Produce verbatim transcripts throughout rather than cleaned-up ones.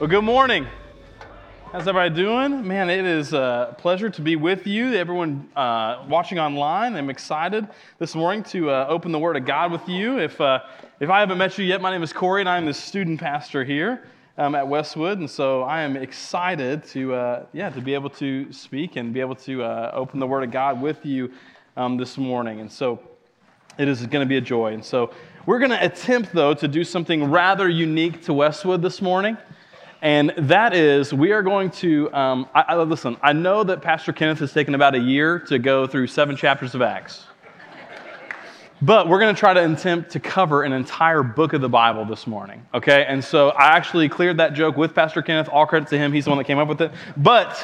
Well, good morning. How's everybody doing? Man, it is a pleasure to be with you. Everyone uh, watching online, I'm excited this morning to uh, open the Word of God with you. If uh, if I haven't met you yet, my name is Corey, and I'm the student pastor here um, at Westwood, and so I am excited to uh, yeah to be able to speak and be able to uh, open the Word of God with you um, this morning. And so it is going to be a joy. And so we're going to attempt, though, to do something rather unique to Westwood this morning. And that is, we are going to, um, I, I, listen, I know that Pastor Kenneth has taken about a year to go through seven chapters of Acts. But we're going to try to attempt to cover an entire book of the Bible this morning, okay? And so I actually cleared that joke with Pastor Kenneth. All credit to him. He's the one that came up with it. But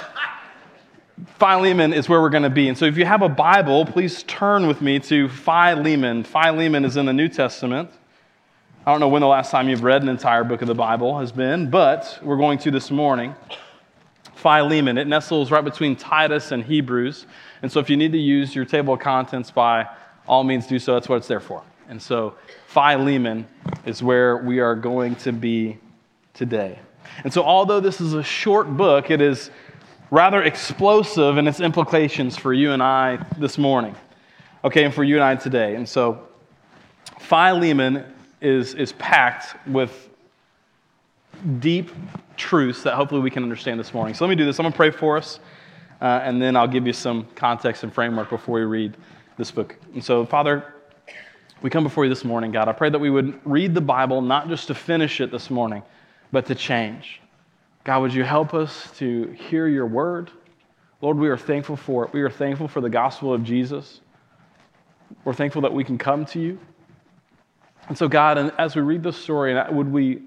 Philemon is where we're going to be. And so if you have a Bible, please turn with me to Philemon. Philemon is in the New Testament. I don't know when the last time you've read an entire book of the Bible has been, but we're going to this morning. Philemon, it nestles right between Titus and Hebrews. And so if you need to use your table of contents, by all means do so. That's what it's there for. And so Philemon is where we are going to be today. And so although this is a short book, it is rather explosive in its implications for you and I this morning. Okay, and for you and I today. And so Philemon is is packed with deep truths that hopefully we can understand this morning. So let me do this. I'm going to pray for us, uh, and then I'll give you some context and framework before we read this book. And so, Father, we come before you this morning, God. I pray that we would read the Bible not just to finish it this morning, but to change. God, would you help us to hear your word? Lord, we are thankful for it. We are thankful for the gospel of Jesus. We're thankful that we can come to you. And so, God, as we read this story, would we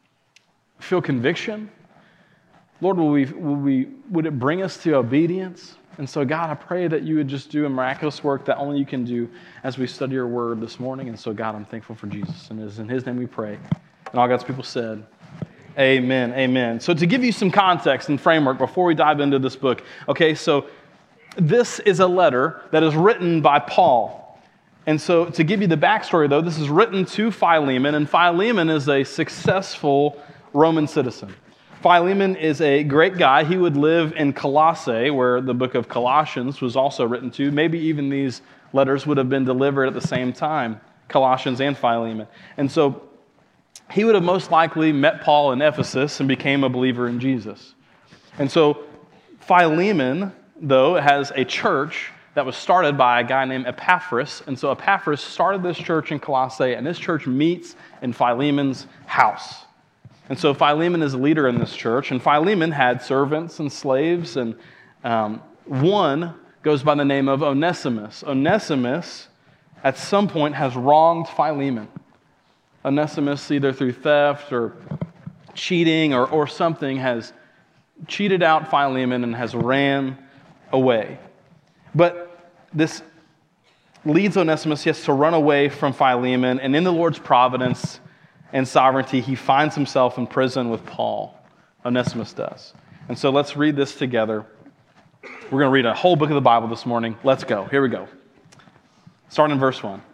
feel conviction? Lord, will we, will we, would it bring us to obedience? And so, God, I pray that you would just do a miraculous work that only you can do as we study your word this morning. And so, God, I'm thankful for Jesus. And it is in his name we pray. And all God's people said, amen, amen. So to give you some context and framework before we dive into this book, okay, so this is a letter that is written by Paul. And so to give you the backstory, though, this is written to Philemon, and Philemon is a successful Roman citizen. Philemon is a great guy. He would live in Colossae, where the book of Colossians was also written to. Maybe even these letters would have been delivered at the same time, Colossians and Philemon. And so he would have most likely met Paul in Ephesus and became a believer in Jesus. And so Philemon, though, has a church that was started by a guy named Epaphras. And so Epaphras started this church in Colossae, and this church meets in Philemon's house. And so Philemon is a leader in this church, and Philemon had servants and slaves, and um, one goes by the name of Onesimus. Onesimus, at some point, has wronged Philemon. Onesimus, either through theft or cheating or, or something, has cheated out Philemon and has ran away. But this leads Onesimus, yes, to run away from Philemon, and in the Lord's providence and sovereignty, he finds himself in prison with Paul. Onesimus does. And so let's read this together. We're going to read a whole book of the Bible this morning. Let's go. Here we go. Starting in verse one.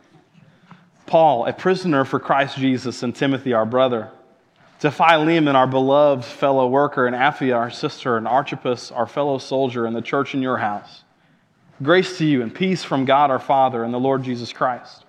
Paul, a prisoner for Christ Jesus, and Timothy, our brother, to Philemon, our beloved fellow worker, and Apphia, our sister, and Archippus, our fellow soldier, in the church in your house. Grace to you and peace from God our Father and the Lord Jesus Christ.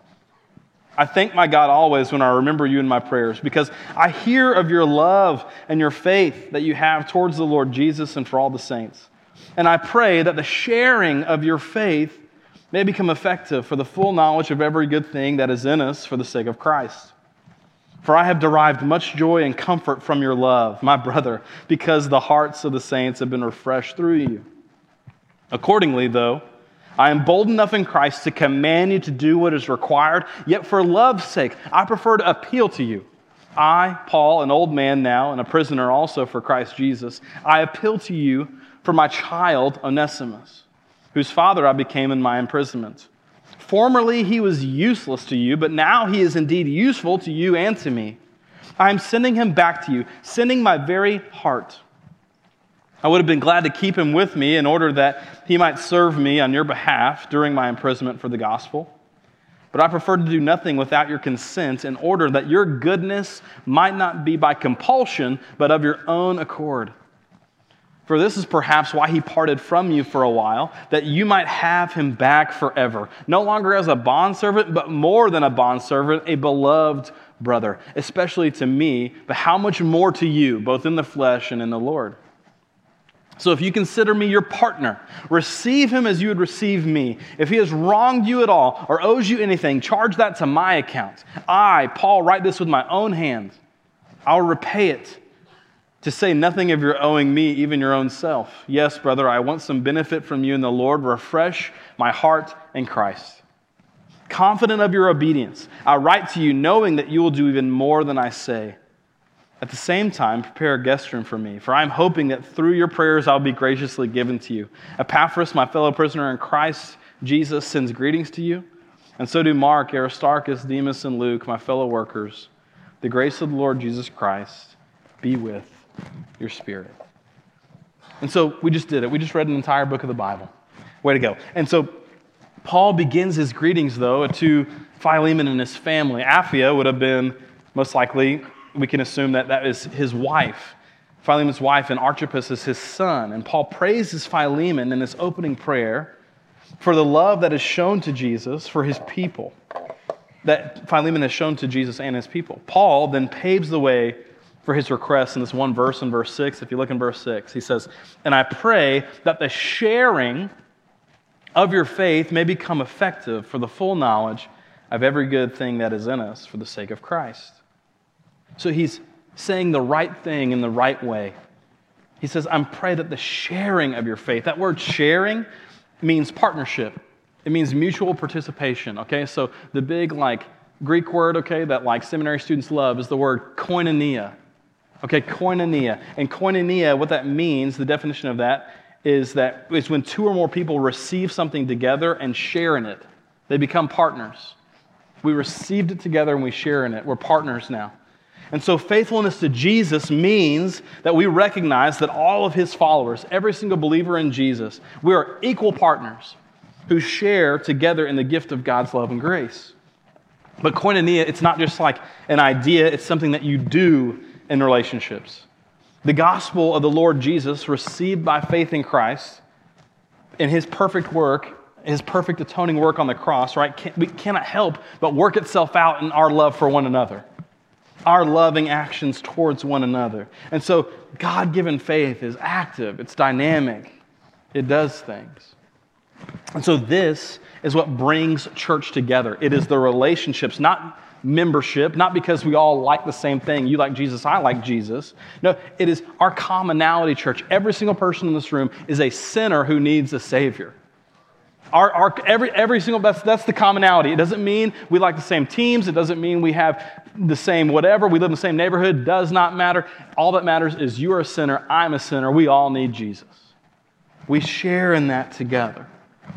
I thank my God always when I remember you in my prayers, because I hear of your love and your faith that you have towards the Lord Jesus and for all the saints. And I pray that the sharing of your faith may become effective for the full knowledge of every good thing that is in us for the sake of Christ. For I have derived much joy and comfort from your love, my brother, because the hearts of the saints have been refreshed through you. Accordingly, though, I am bold enough in Christ to command you to do what is required, yet for love's sake, I prefer to appeal to you. I, Paul, an old man now, and a prisoner also for Christ Jesus, I appeal to you for my child Onesimus, whose father I became in my imprisonment. Formerly he was useless to you, but now he is indeed useful to you and to me. I am sending him back to you, sending my very heart. I would have been glad to keep him with me in order that he might serve me on your behalf during my imprisonment for the gospel. But I prefer to do nothing without your consent in order that your goodness might not be by compulsion, but of your own accord. For this is perhaps why he parted from you for a while, that you might have him back forever, no longer as a bondservant, but more than a bondservant, a beloved brother, especially to me, but how much more to you, both in the flesh and in the Lord. So if you consider me your partner, receive him as you would receive me. If he has wronged you at all or owes you anything, charge that to my account. I, Paul, write this with my own hand. I'll repay it. To say nothing of your owing me, even your own self. Yes, brother, I want some benefit from you in the Lord. Refresh my heart in Christ. Confident of your obedience, I write to you knowing that you will do even more than I say. At the same time, prepare a guest room for me, for I am hoping that through your prayers I'll be graciously given to you. Epaphras, my fellow prisoner in Christ Jesus, sends greetings to you. And so do Mark, Aristarchus, Demas, and Luke, my fellow workers. The grace of the Lord Jesus Christ be with your spirit. And so we just did it. We just read an entire book of the Bible. Way to go. And so Paul begins his greetings, though, to Philemon and his family. Apphia would have been, most likely, we can assume that that is his wife, Philemon's wife, and Archippus is his son. And Paul praises Philemon in this opening prayer for the love that is shown to Jesus for his people, that Philemon has shown to Jesus and his people. Paul then paves the way for his request in this one verse in verse six. If you look in verse six, he says, "And I pray that the sharing of your faith may become effective for the full knowledge of every good thing that is in us for the sake of Christ." So he's saying the right thing in the right way. He says, I pray that the sharing of your faith, that word sharing means partnership. It means mutual participation, okay? So the big like Greek word, okay, that like seminary students love is the word koinonia. Okay, koinonia. And koinonia, what that means, the definition of that, is that it's when two or more people receive something together and share in it. They become partners. We received it together and we share in it. We're partners now. And so faithfulness to Jesus means that we recognize that all of his followers, every single believer in Jesus, we are equal partners who share together in the gift of God's love and grace. But koinonia, it's not just like an idea, it's something that you do in relationships. The gospel of the Lord Jesus, received by faith in Christ, in his perfect work, his perfect atoning work on the cross, right? Can, we cannot help but work itself out in our love for one another, our loving actions towards one another. And so God-given faith is active, it's dynamic, it does things. And so this is what brings church together. It is the relationships, not membership, not because we all like the same thing. You like Jesus, I like Jesus. No, it is our commonality, church. Every single person in this room is a sinner who needs a Savior. Our, our, every, every single, that's, that's the commonality. It doesn't mean we like the same teams. It doesn't mean we have the same whatever. We live in the same neighborhood. It does not matter. All that matters is you're a sinner, I'm a sinner. We all need Jesus. We share in that together.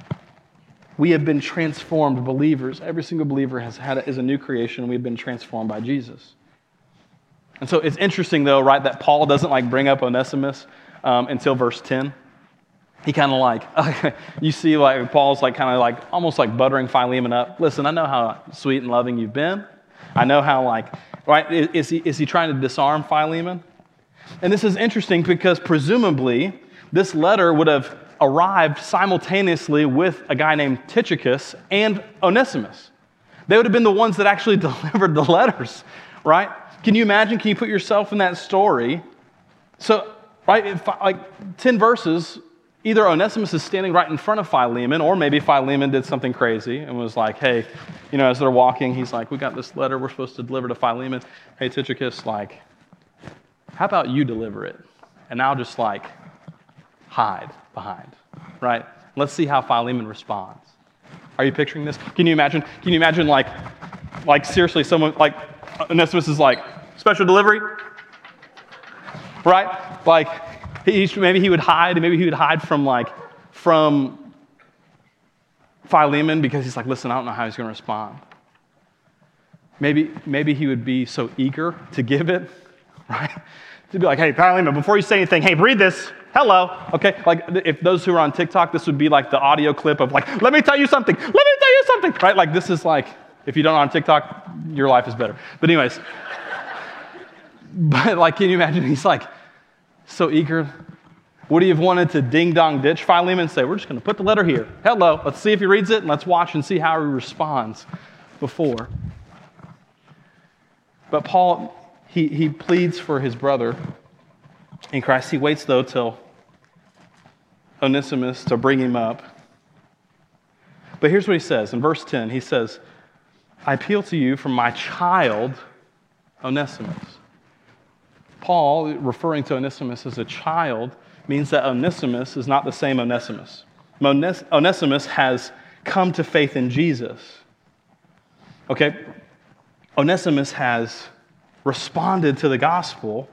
We have been transformed believers. Every single believer has had a, is a new creation. We've been transformed by Jesus. And so it's interesting, though, right, that Paul doesn't like bring up Onesimus um, until verse ten. He kind of like, you see like Paul's like kind of like almost like buttering Philemon up. Listen, I know how sweet and loving you've been. I know how like, right, is he, is he trying to disarm Philemon? And this is interesting because presumably this letter would have arrived simultaneously with a guy named Tychicus and Onesimus. They would have been the ones that actually delivered the letters, right? Can you imagine? Can you put yourself in that story? So, right, if, like ten verses, either Onesimus is standing right in front of Philemon, or maybe Philemon did something crazy and was like, hey, you know, as they're walking, he's like, we got this letter we're supposed to deliver to Philemon. Hey, Tychicus, like, how about you deliver it? And I'll just like hide behind, right? Let's see how Philemon responds. Are you picturing this? Can you imagine? Can you imagine like, like seriously, someone like Onesimus is like, special delivery, right? Like, he, maybe he would hide, maybe he would hide from like, from Philemon because he's like, listen, I don't know how he's going to respond. Maybe, maybe he would be so eager to give it, right? To be like, hey, Philemon, before you say anything, hey, read this. Hello. Okay, like if those who are on TikTok, this would be like the audio clip of like, let me tell you something. Let me tell you something. Right? Like this is like, If you don't know on TikTok, your life is better. But anyways, but like, can you imagine? He's like so eager. Would he have wanted to ding-dong ditch Philemon and say, we're just going to put the letter here. Hello, let's see if he reads it, and let's watch and see how he responds before. But Paul, he, he pleads for his brother in Christ. He waits, though, till Onesimus to bring him up. But here's what he says. In verse ten, he says, I appeal to you from my child, Onesimus. Paul, referring to Onesimus as a child, means that Onesimus is not the same Onesimus. Onesimus has come to faith in Jesus. Okay? Onesimus has responded to the gospel,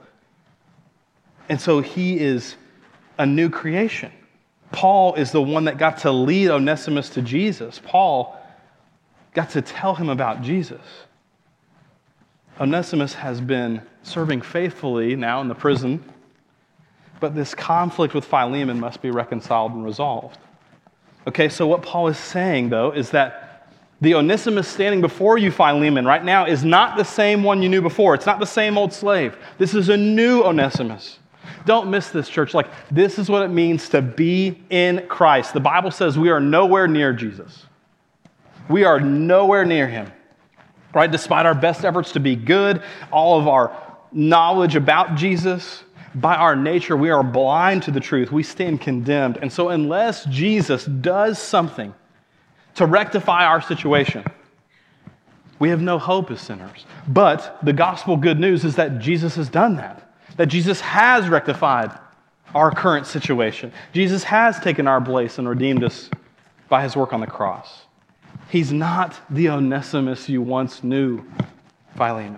and so he is a new creation. Paul is the one that got to lead Onesimus to Jesus. Paul got to tell him about Jesus. Onesimus has been serving faithfully now in the prison, but this conflict with Philemon must be reconciled and resolved. Okay, so what Paul is saying, though, is that the Onesimus standing before you, Philemon, right now is not the same one you knew before. It's not the same old slave. This is a new Onesimus. Don't miss this, church. Like, this is what it means to be in Christ. The Bible says we are nowhere near Jesus. We are nowhere near him, right? Despite our best efforts to be good, all of our knowledge about Jesus, by our nature, we are blind to the truth. We stand condemned. And so unless Jesus does something to rectify our situation, we have no hope as sinners. But the gospel good news is that Jesus has done that, that Jesus has rectified our current situation. Jesus has taken our place and redeemed us by his work on the cross. He's not the Onesimus you once knew, Philemon.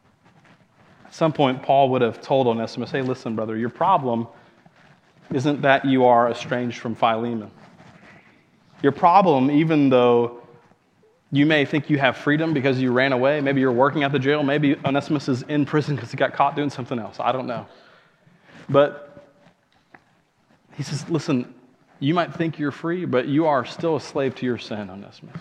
At some point, Paul would have told Onesimus, hey, listen, brother, your problem isn't that you are estranged from Philemon. Your problem, even though you may think you have freedom because you ran away, maybe you're working at the jail, maybe Onesimus is in prison because he got caught doing something else. I don't know. But he says, listen, you might think you're free, but you are still a slave to your sin, Onesimus.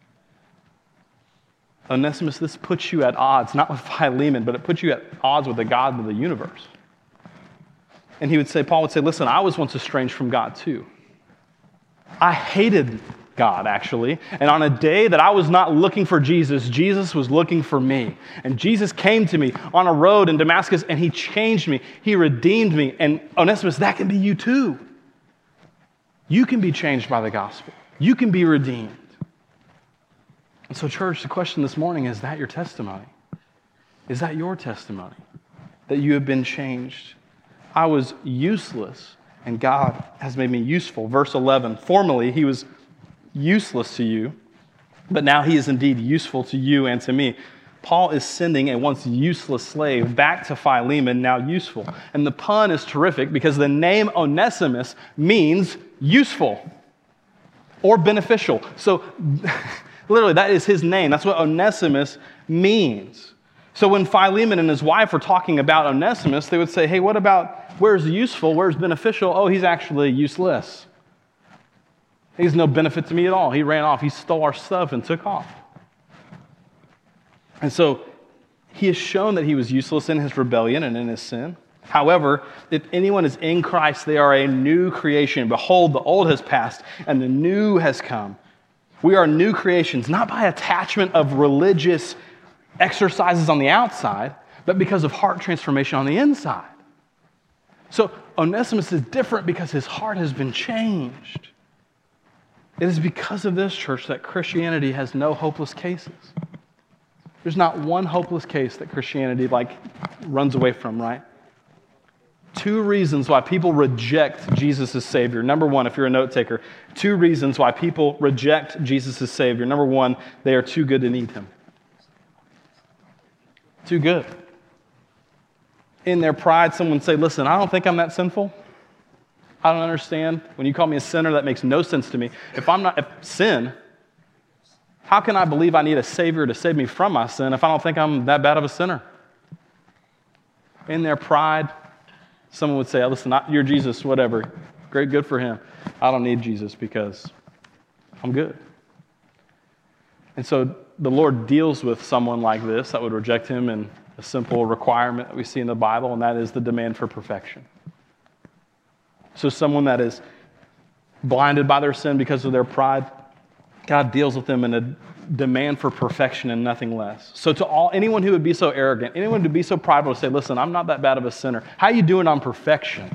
Onesimus, this puts you at odds, not with Philemon, but it puts you at odds with the God of the universe. And he would say, Paul would say, listen, I was once estranged from God too. I hated God, actually. And on a day that I was not looking for Jesus, Jesus was looking for me. And Jesus came to me on a road in Damascus, and he changed me. He redeemed me. And Onesimus, that can be you too. You can be changed by the gospel. You can be redeemed. And so, church, the question this morning, is that your testimony? Is that your testimony? That you have been changed? I was useless, and God has made me useful. Verse eleven, formerly he was useless to you, but now he is indeed useful to you and to me. Paul is sending a once useless slave back to Philemon, now useful. And the pun is terrific because the name Onesimus means useful or beneficial. So literally, that is his name. That's what Onesimus means. So when Philemon and his wife were talking about Onesimus, they would say, hey, what about where's useful, where's beneficial? Oh, he's actually useless. He's no benefit to me at all. He ran off. He stole our stuff and took off. And so he has shown that he was useless in his rebellion and in his sin. However, if anyone is in Christ, they are a new creation. Behold, the old has passed and the new has come. We are new creations, not by attachment of religious exercises on the outside, but because of heart transformation on the inside. So Onesimus is different because his heart has been changed. It is because of this, church, that Christianity has no hopeless cases. There's not one hopeless case that Christianity like runs away from, right? Two reasons why people reject Jesus as Savior. Number one, if you're a note taker, two reasons why people reject Jesus as Savior. Number one, they are too good to need him. Too good. In their pride, someone would say, listen, I don't think I'm that sinful. I don't understand. When you call me a sinner, that makes no sense to me. If I'm not, if sin, how can I believe I need a Savior to save me from my sin if I don't think I'm that bad of a sinner? In their pride, someone would say, listen, you're Jesus, whatever. Great, good for him. I don't need Jesus because I'm good. And so the Lord deals with someone like this that would reject him in a simple requirement that we see in the Bible, and that is the demand for perfection. So someone that is blinded by their sin because of their pride, God deals with them in a demand for perfection and nothing less. So to all anyone who would be so arrogant, anyone who would be so prideful to say, listen, I'm not that bad of a sinner. How are you doing on perfection?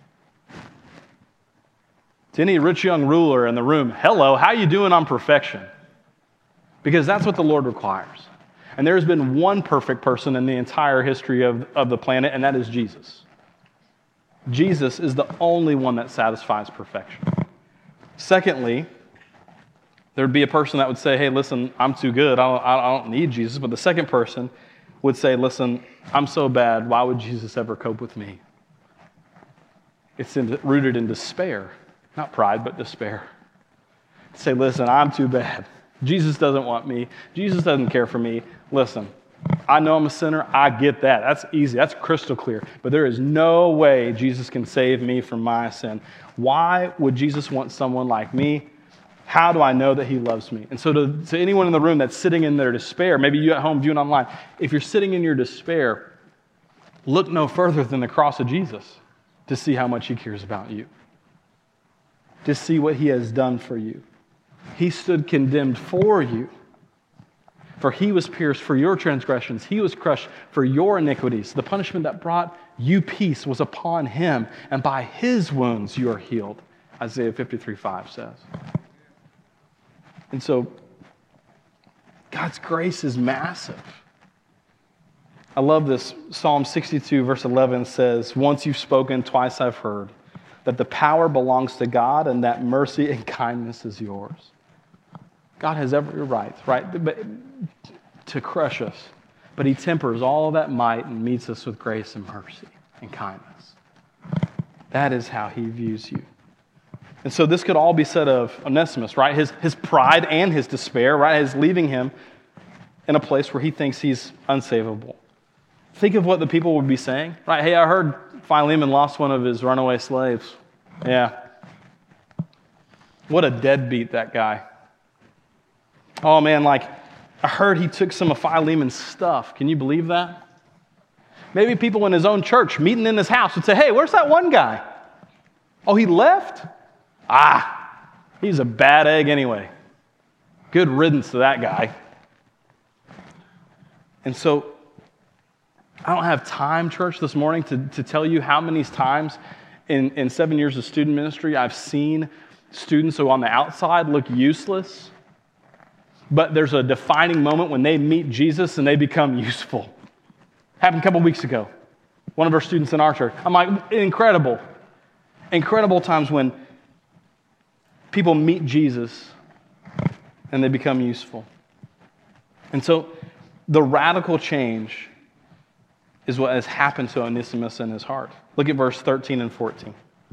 To any rich young ruler in the room, hello, how are you doing on perfection? Because that's what the Lord requires. And there's been one perfect person in the entire history of, of the planet, and that is Jesus. Jesus is the only one that satisfies perfection. Secondly, there would be a person that would say, hey, listen, I'm too good. I don't, I don't need Jesus. But the second person would say, listen, I'm so bad. Why would Jesus ever cope with me? It's in, rooted in despair. Not pride, but despair. Say, listen, I'm too bad. Jesus doesn't want me. Jesus doesn't care for me. Listen, I know I'm a sinner. I get that. That's easy. That's crystal clear. But there is no way Jesus can save me from my sin. Why would Jesus want someone like me? How do I know that he loves me? And so to, to anyone in the room that's sitting in their despair, maybe you at home viewing online, if you're sitting in your despair, look no further than the cross of Jesus to see how much he cares about you, to see what he has done for you. He stood condemned for you. For he was pierced for your transgressions. He was crushed for your iniquities. The punishment that brought you peace was upon him, and by his wounds you are healed, Isaiah fifty-three five says. And so, God's grace is massive. I love this. Psalm sixty-two verse eleven says, once you've spoken, twice I've heard, that the power belongs to God and that mercy and kindness is yours. God has every right, right, to crush us, but he tempers all that might and meets us with grace and mercy and kindness. That is how he views you. And so this could all be said of Onesimus, right? His, his pride and his despair, right, is leaving him in a place where he thinks he's unsavable. Think of what the people would be saying, right? Hey, I heard Philemon lost one of his runaway slaves. Yeah. What a deadbeat that guy. Oh man, like, I heard he took some of Philemon's stuff. Can you believe that? Maybe people in his own church meeting in his house would say, hey, where's that one guy? Oh, he left? Ah, he's a bad egg anyway. Good riddance to that guy. And so, I don't have time, church, this morning to, to tell you how many times in, in seven years of student ministry I've seen students who on the outside look useless, but there's a defining moment when they meet Jesus and they become useful. Happened a couple weeks ago. One of our students in our church. I'm like, incredible. Incredible times when people meet Jesus and they become useful. And so the radical change is what has happened to Onesimus in his heart. Look at verse thirteen and fourteen.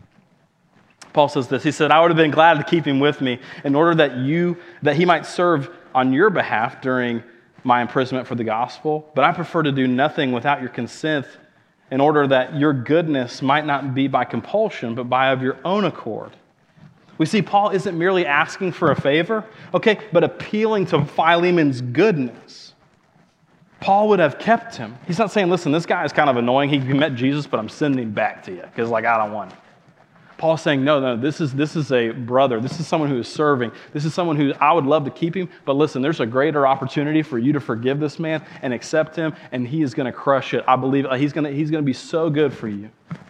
Paul says this. He said, I would have been glad to keep him with me in order that you, that he might serve on your behalf during my imprisonment for the gospel, but I prefer to do nothing without your consent in order that your goodness might not be by compulsion, but by of your own accord. We see Paul isn't merely asking for a favor, okay, but appealing to Philemon's goodness. Paul would have kept him. He's not saying, listen, this guy is kind of annoying. He met Jesus, but I'm sending him back to you because, like, I don't want him. Paul's saying, no, no, this is this is a brother. This is someone who is serving. This is someone who I would love to keep him, but listen, there's a greater opportunity for you to forgive this man and accept him, and he is going to crush it. I believe he's going to he's going to be so good for you.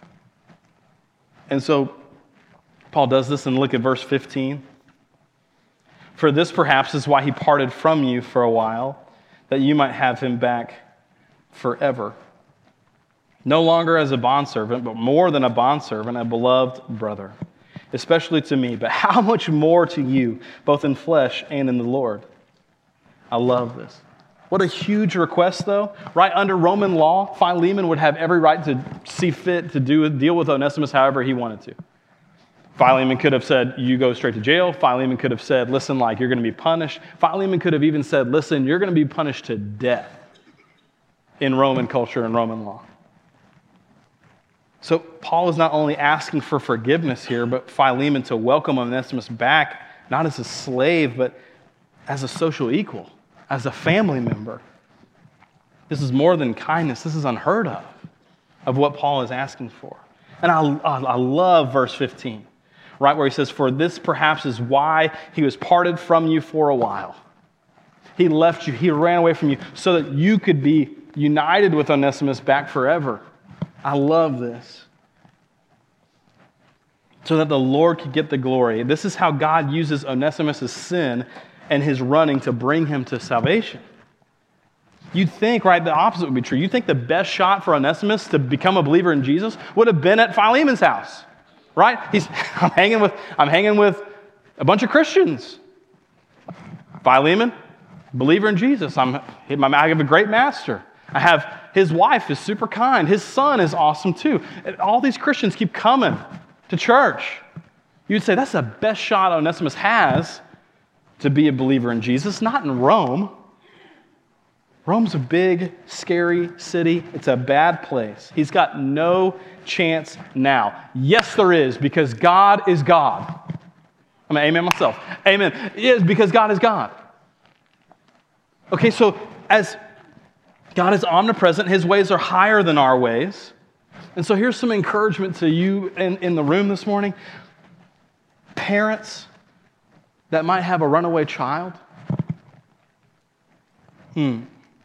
And so Paul does this, and look at verse fifteen. For this perhaps is why he parted from you for a while, that you might have him back forever. No longer as a bondservant, but more than a bondservant, a beloved brother, especially to me, but how much more to you, both in flesh and in the Lord. I love this. What a huge request, though. Right under Roman law, Philemon would have every right to see fit to do deal with Onesimus however he wanted to. Philemon could have said, you go straight to jail. Philemon could have said, listen, like, you're going to be punished. Philemon could have even said, listen, you're going to be punished to death in Roman culture and Roman law. So Paul is not only asking for forgiveness here, but Philemon to welcome Onesimus back, not as a slave, but as a social equal, as a family member. This is more than kindness. This is unheard of, of what Paul is asking for. And I, I love verse fifteen, right, where he says, for this perhaps is why he was parted from you for a while. He left you, he ran away from you so that you could be united with Onesimus back forever. I love this. So that the Lord could get the glory. This is how God uses Onesimus' sin and his running to bring him to salvation. You'd think, right, the opposite would be true. You'd think the best shot for Onesimus to become a believer in Jesus would have been at Philemon's house, right? He's, I'm hanging with, I'm hanging with a bunch of Christians. Philemon, believer in Jesus. I'm, I have a great master. I have, his wife is super kind. His son is awesome too. And all these Christians keep coming to church. You'd say that's the best shot Onesimus has to be a believer in Jesus, not in Rome. Rome's a big, scary city. It's a bad place. He's got no chance now. Yes, there is, because God is God. I'm going to amen myself. Amen. It is because God is God. Okay, so as God is omnipresent, his ways are higher than our ways. And so here's some encouragement to you in, in the room this morning. Parents that might have a runaway child. Hmm.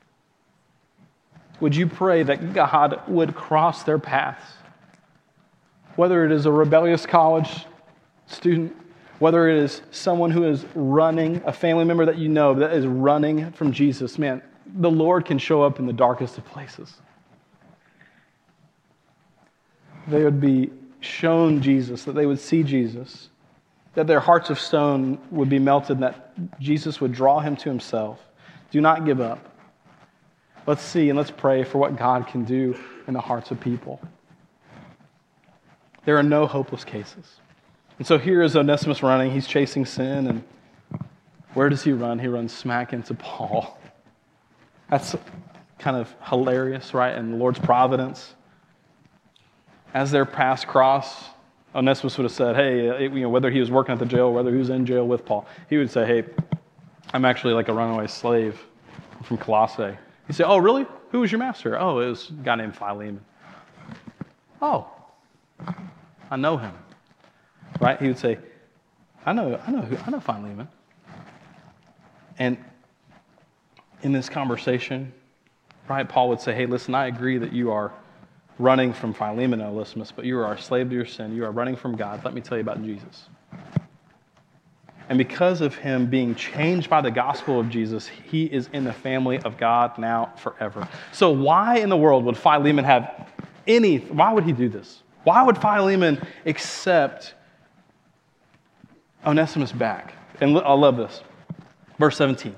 Would you pray that God would cross their paths? Whether it is a rebellious college student, whether it is someone who is running, a family member that you know that is running from Jesus, man, the Lord can show up in the darkest of places. They would be shown Jesus, that they would see Jesus, that their hearts of stone would be melted, and that Jesus would draw him to himself. Do not give up. Let's see and let's pray for what God can do in the hearts of people. There are no hopeless cases. And so here is Onesimus running. He's chasing sin. And where does he run? He runs smack into Paul. That's kind of hilarious, right? In the Lord's providence. As their paths cross, Onesimus would have said, hey, you know, whether he was working at the jail or whether he was in jail with Paul, he would say, hey, I'm actually like a runaway slave from Colossae. He'd say, oh, really? Who was your master? Oh, it was a guy named Philemon. Oh, I know him. Right? He would say, I know, I know, who, I know Philemon. And in this conversation, right, Paul would say, hey, listen, I agree that you are running from Philemon and Onesimus, but you are a slave to your sin. You are running from God. Let me tell you about Jesus. And because of him being changed by the gospel of Jesus, he is in the family of God now forever. So why in the world would Philemon have any, why would he do this? Why would Philemon accept Onesimus back? And I love this. Verse seventeen.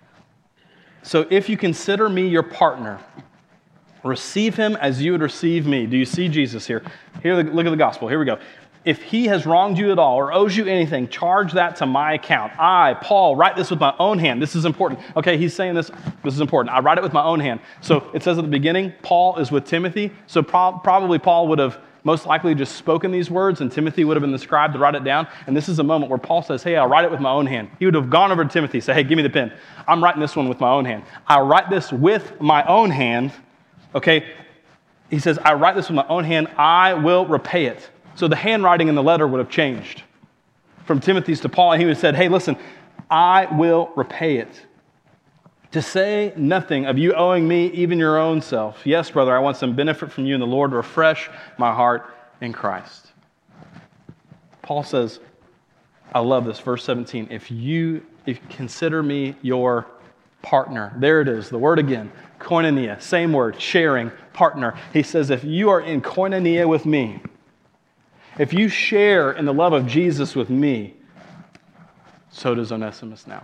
So if you consider me your partner, receive him as you would receive me. Do you see Jesus here? Here, look at the gospel. Here we go. If he has wronged you at all or owes you anything, charge that to my account. I, Paul, write this with my own hand. This is important. Okay, he's saying this. This is important. I write it with my own hand. So it says at the beginning, Paul is with Timothy. So pro- probably Paul would have most likely just spoken these words, and Timothy would have been the scribe to write it down. And this is a moment where Paul says, hey, I'll write it with my own hand. He would have gone over to Timothy and said, hey, give me the pen. I'm writing this one with my own hand. I write this with my own hand. Okay, he says, I write this with my own hand. I will repay it. So the handwriting in the letter would have changed from Timothy's to Paul, and he would have said, hey, listen, I will repay it. To say nothing of you owing me even your own self. Yes, brother, I want some benefit from you, and the Lord refresh my heart in Christ. Paul says, I love this, verse seventeen, if you if you consider me your partner. There it is, the word again, koinonia, same word, sharing, partner. He says, if you are in koinonia with me, if you share in the love of Jesus with me, so does Onesimus now.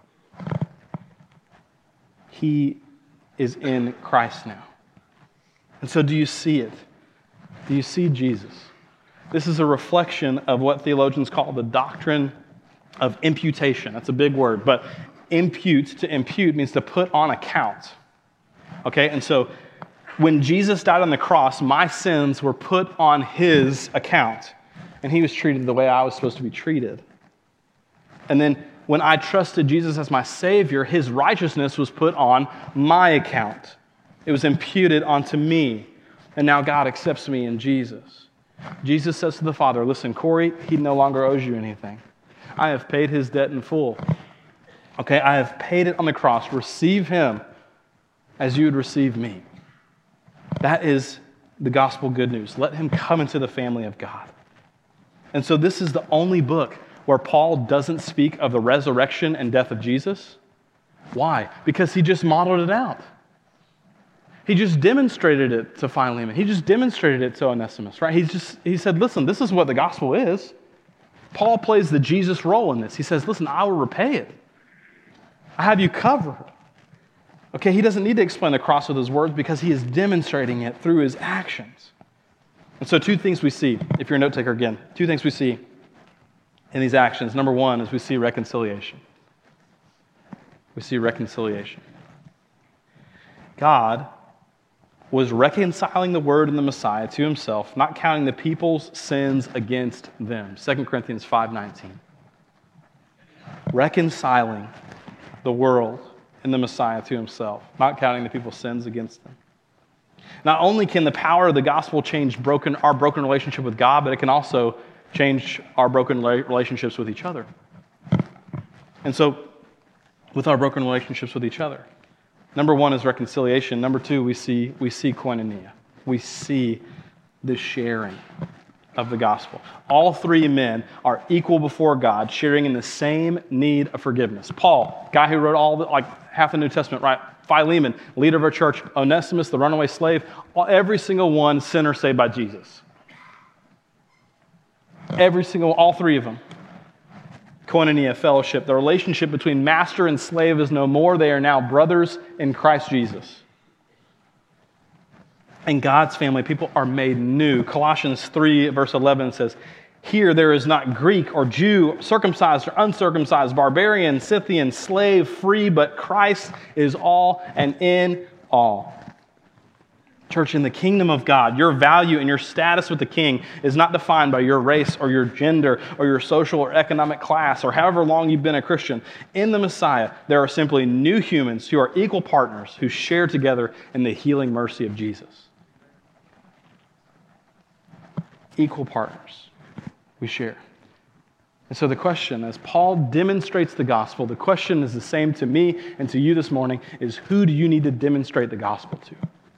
He is in Christ now. And so do you see it? Do you see Jesus? This is a reflection of what theologians call the doctrine of imputation. That's a big word, but impute, to impute means to put on account. Okay, and so when Jesus died on the cross, my sins were put on his account, and he was treated the way I was supposed to be treated. And then when I trusted Jesus as my Savior, his righteousness was put on my account. It was imputed onto me. And now God accepts me in Jesus. Jesus says to the Father, listen, Corey, he no longer owes you anything. I have paid his debt in full. Okay, I have paid it on the cross. Receive him as you would receive me. That is the gospel good news. Let him come into the family of God. And so this is the only book where Paul doesn't speak of the resurrection and death of Jesus. Why? Because he just modeled it out. He just demonstrated it to Philemon. He just demonstrated it to Onesimus, right? He just he said, listen, this is what the gospel is. Paul plays the Jesus role in this. He says, listen, I will repay it. I have you covered. Okay, he doesn't need to explain the cross with his words because he is demonstrating it through his actions. And so two things we see, if you're a note taker again, two things we see in these actions. Number one is we see reconciliation. We see reconciliation. God was reconciling the Word and the Messiah to himself, not counting the people's sins against them. Second Corinthians five nineteen. Reconciling the world and the Messiah to himself, not counting the people's sins against them. Not only can the power of the gospel change broken, our broken relationship with God, but it can also change our broken relationships with each other. And so, with our broken relationships with each other, number one is reconciliation. Number two, we see we see koinonia. We see the sharing of the gospel. All three men are equal before God, sharing in the same need of forgiveness. Paul, guy who wrote all the, like half the New Testament, right? Philemon, leader of our church. Onesimus, the runaway slave. Every single one sinner saved by Jesus. Every single, all three of them. Koinonia, fellowship. The relationship between master and slave is no more. They are now brothers in Christ Jesus. In God's family, people are made new. Colossians three, verse eleven says, here there is not Greek or Jew, circumcised or uncircumcised, barbarian, Scythian, slave, free, but Christ is all and in all. Church, in the kingdom of God, your value and your status with the King is not defined by your race or your gender or your social or economic class or however long you've been a Christian. In the Messiah, there are simply new humans who are equal partners who share together in the healing mercy of Jesus. Equal partners. We share. And so the question, as Paul demonstrates the gospel, the question is the same to me and to you this morning, is who do you need to demonstrate the gospel to?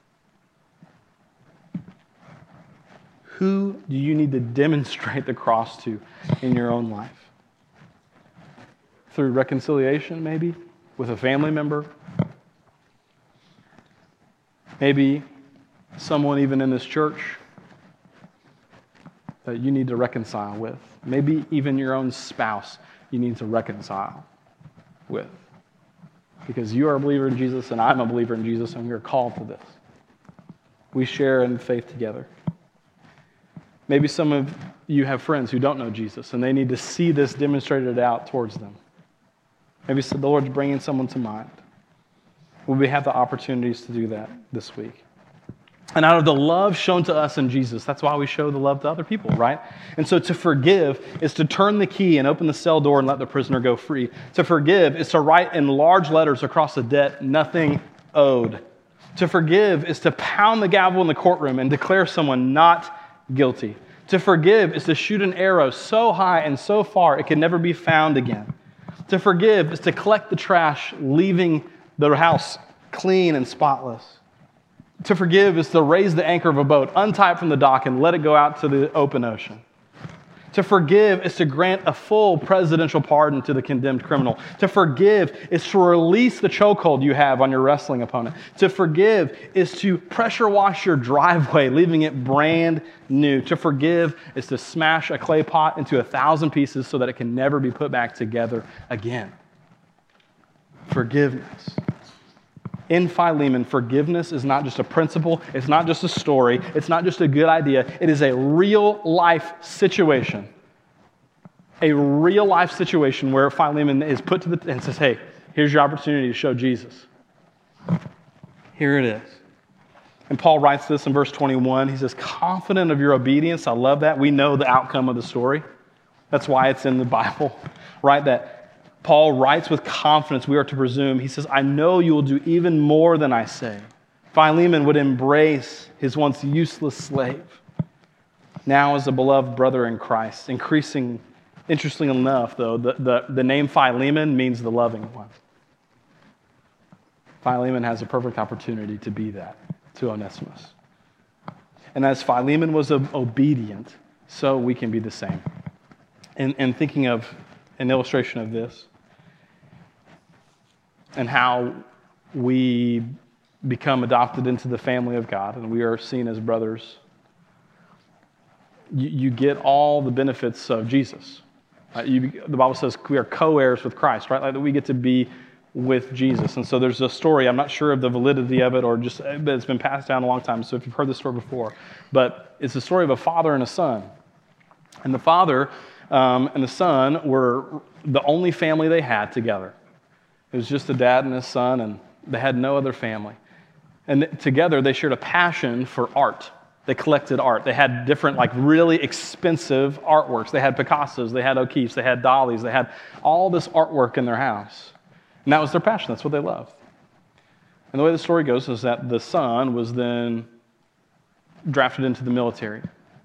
Who do you need to demonstrate the cross to in your own life? Through reconciliation, maybe, with a family member? Maybe someone even in this church that you need to reconcile with. Maybe even your own spouse you need to reconcile with. Because you are a believer in Jesus and I'm a believer in Jesus and we are called to this. We share in faith together. Maybe some of you have friends who don't know Jesus and they need to see this demonstrated out towards them. Maybe the Lord's bringing someone to mind. Will we have the opportunities to do that this week? And out of the love shown to us in Jesus, that's why we show the love to other people, right? And so to forgive is to turn the key and open the cell door and let the prisoner go free. To forgive is to write in large letters across the debt, nothing owed. To forgive is to pound the gavel in the courtroom and declare someone not guilty. To forgive is to shoot an arrow so high and so far it can never be found again. To forgive is to collect the trash, leaving the house clean and spotless. To forgive is to raise the anchor of a boat, untie it from the dock, and let it go out to the open ocean. To forgive is to grant a full presidential pardon to the condemned criminal. To forgive is to release the chokehold you have on your wrestling opponent. To forgive is to pressure wash your driveway, leaving it brand new. To forgive is to smash a clay pot into a thousand pieces so that it can never be put back together again. Forgiveness. In Philemon, forgiveness is not just a principle, it's not just a story, it's not just a good idea, it is a real life situation. A real life situation where Philemon is put to the and says, hey, here's your opportunity to show Jesus. Here it is. And Paul writes this in verse twenty-one. He says, confident of your obedience. I love that. We know the outcome of the story. That's why it's in the Bible, right? That Paul writes with confidence, we are to presume. He says, I know you will do even more than I say. Philemon would embrace his once useless slave, now as a beloved brother in Christ. Increasing, interestingly enough, though, the, the, the name Philemon means the loving one. Philemon has a perfect opportunity to be that to Onesimus. And as Philemon was obedient, so we can be the same. And, and thinking of an illustration of this and how we become adopted into the family of God and we are seen as brothers, you, you get all the benefits of Jesus. Right? You, the Bible says we are co-heirs with Christ, right? Like that we get to be with Jesus. And so there's a story, I'm not sure of the validity of it or just, but it's been passed down a long time, so if you've heard this story before, but it's the story of a father and a son. And the father um, and the son were the only family they had together. It was just the dad and his son, and they had no other family. And together they shared a passion for art. They collected art. They had different, like really expensive artworks. They had Picassos, they had O'Keeffe's, they had Dali's, they had all this artwork in their house. And that was their passion. That's what they loved. And the way the story goes is that the son was then drafted into the military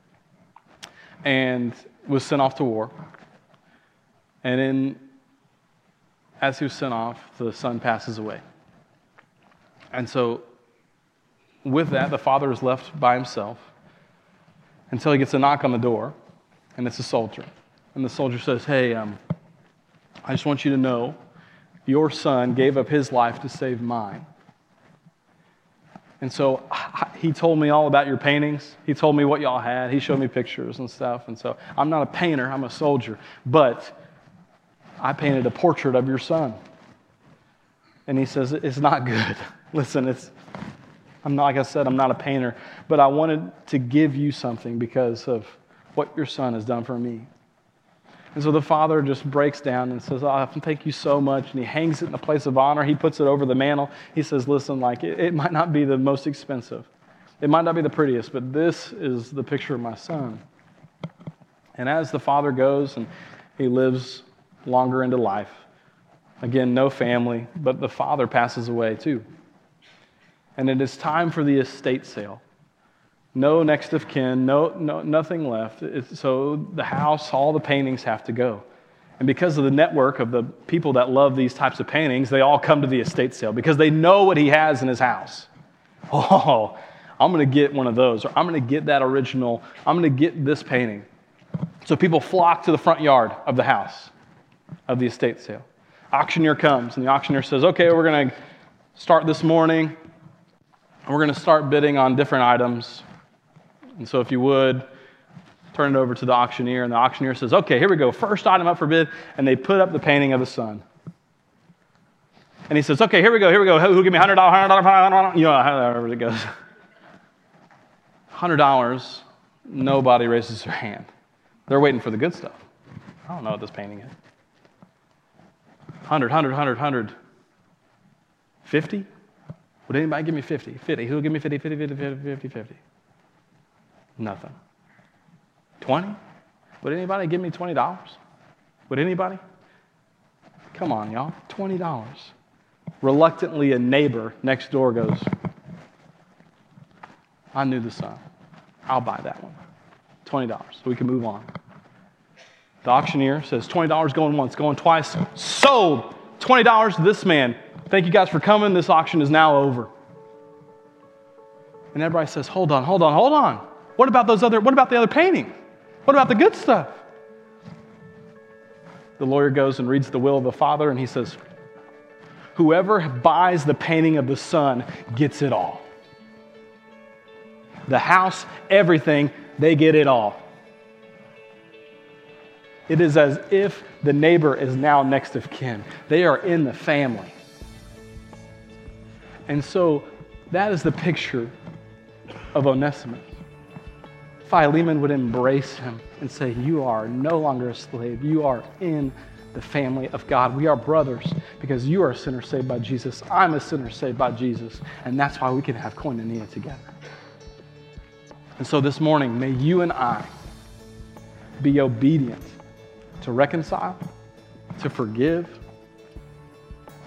and was sent off to war. And in, as he was sent off, the son passes away. And so with that, the father is left by himself until he gets a knock on the door, and it's a soldier. And the soldier says, hey, um, I just want you to know your son gave up his life to save mine. And so he told me all about your paintings. He told me what y'all had. He showed me pictures and stuff. And so I'm not a painter, I'm a soldier. But I painted a portrait of your son. And he says, it's not good. Listen, it's, I'm not, like I said, I'm not a painter. But I wanted to give you something because of what your son has done for me. And so the father just breaks down and says, oh, thank you so much. And he hangs it in a place of honor. He puts it over the mantle. He says, listen, like it, it might not be the most expensive. It might not be the prettiest, but this is the picture of my son. And as the father goes and he lives longer into life, again, no family, but the father passes away too. And it is time for the estate sale. No next of kin, no, no nothing left. It's, so the house, all the paintings have to go. And because of the network of the people that love these types of paintings, they all come to the estate sale because they know what he has in his house. Oh, I'm going to get one of those, or I'm going to get that original, I'm going to get this painting. So people flock to the front yard of the house, of the estate sale. Auctioneer comes, and the auctioneer says, okay, we're going to start this morning, and we're going to start bidding on different items. And so if you would, turn it over to the auctioneer, and the auctioneer says, okay, here we go, first item up for bid, and they put up the painting of the sun. And he says, okay, here we go, here we go, who'll give me one hundred dollars, one hundred dollars, one hundred dollars, you know, however it goes. one hundred dollars, nobody raises their hand. They're waiting for the good stuff. I don't know what this painting is. one hundred, one hundred, one hundred, one hundred. fifty? Would anybody give me fifty? fifty. Who'll give me fifty, fifty, fifty, fifty, fifty, fifty? Nothing. twenty? Would anybody give me twenty dollars? Would anybody? Come on, y'all. twenty dollars. Reluctantly, a neighbor next door goes, I knew the son. I'll buy that one. twenty dollars, so we can move on. The auctioneer says, twenty dollars going once, going twice. Sold! twenty dollars to this man. Thank you guys for coming. This auction is now over. And everybody says, hold on, hold on, hold on. What about those other, what about the other painting? What about the good stuff? The lawyer goes and reads the will of the father, and he says, whoever buys the painting of the son gets it all. The house, everything, they get it all. It is as if the neighbor is now next of kin. They are in the family. And so that is the picture of Onesimus. Philemon would embrace him and say, you are no longer a slave. You are in the family of God. We are brothers because you are a sinner saved by Jesus. I'm a sinner saved by Jesus. And that's why we can have koinonia together. And so this morning, may you and I be obedient to reconcile, to forgive,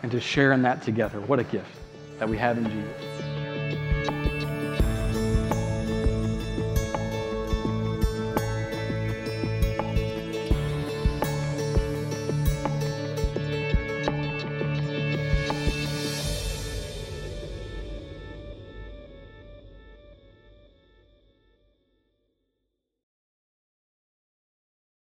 and to share in that together. What a gift that we have in Jesus.